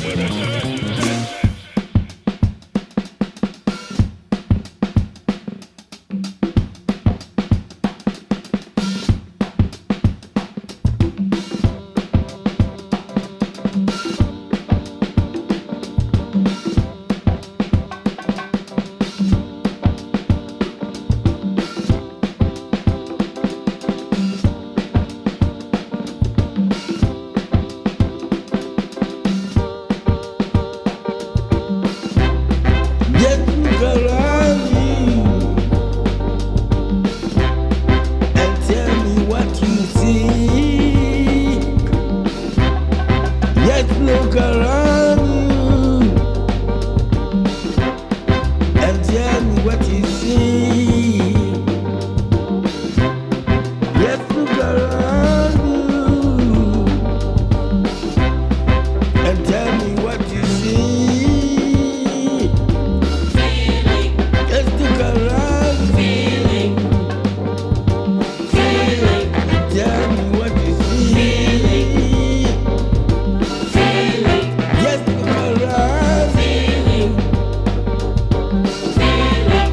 Look around you and tell me what you see. Yes, look around you and tell me what you see. Feeling, Yes, look around you feeling, feeling, and tell me what you see. feeling, Yes, look around feeling, feeling,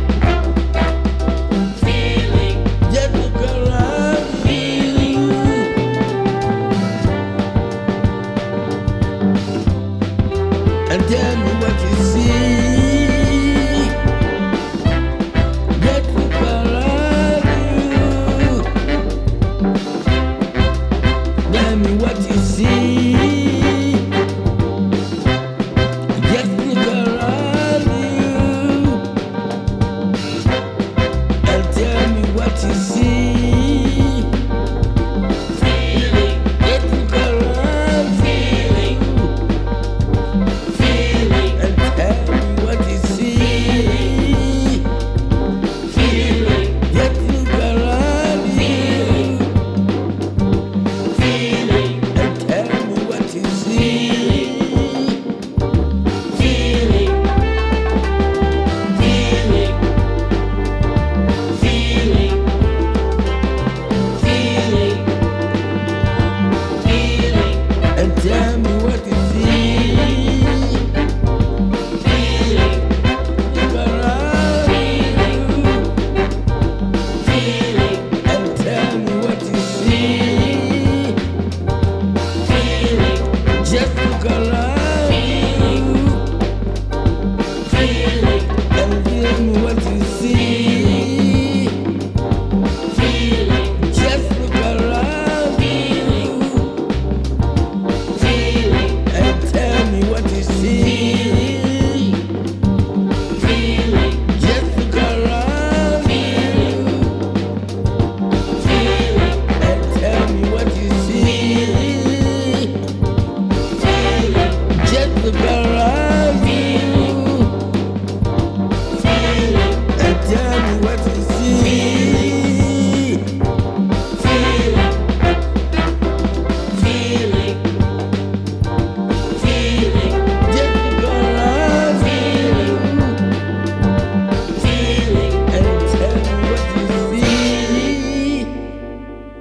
feeling, Yes, look around feeling, and tell me